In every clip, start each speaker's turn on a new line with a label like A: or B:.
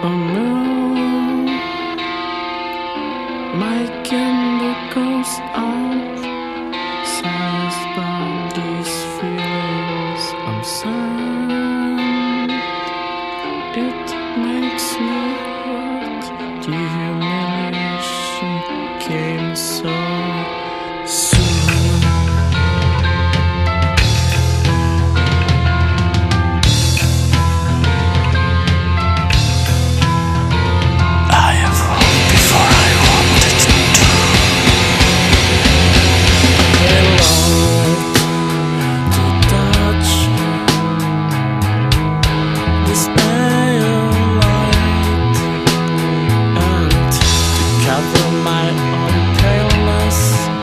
A: Oh no, my candle goes out, silenced by these feelings. I'm sad, it makes me hurt. The humiliation came so soon. Cover my own paleness,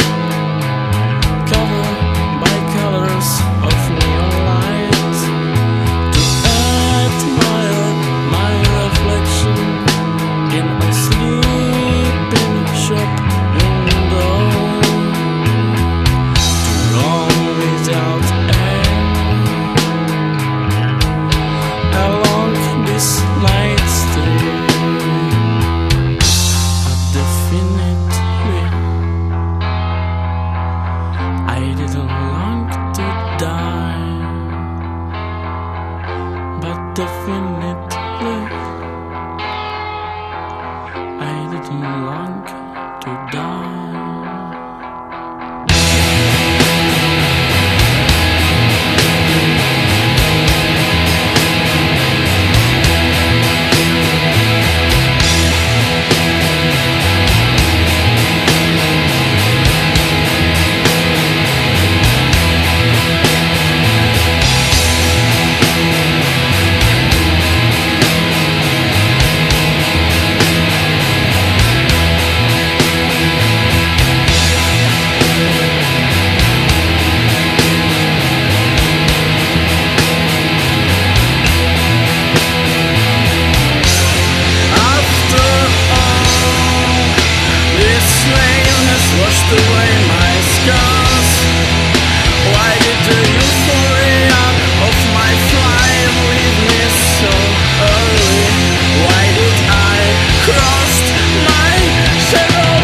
A: covered by colors of neon light, to admire my reflection in a sleeping shop window, to roam without end along this night street. I didn't long to die, but definitely I didn't long to die. Washed away my scars. Why did the euphoria of my flight leave me so early? Why did I cross my shadow?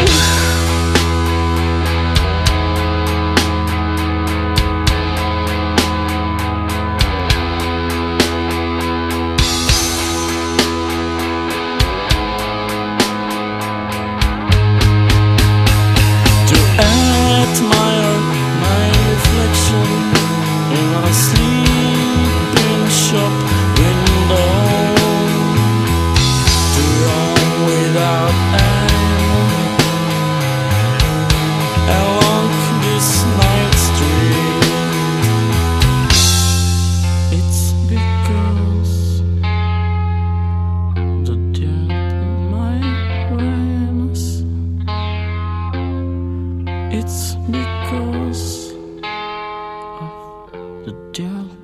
A: Admire my reflection in a sleeping shop window, to roam without end along this night street. It's because the death in my awareness. It's because of the devil.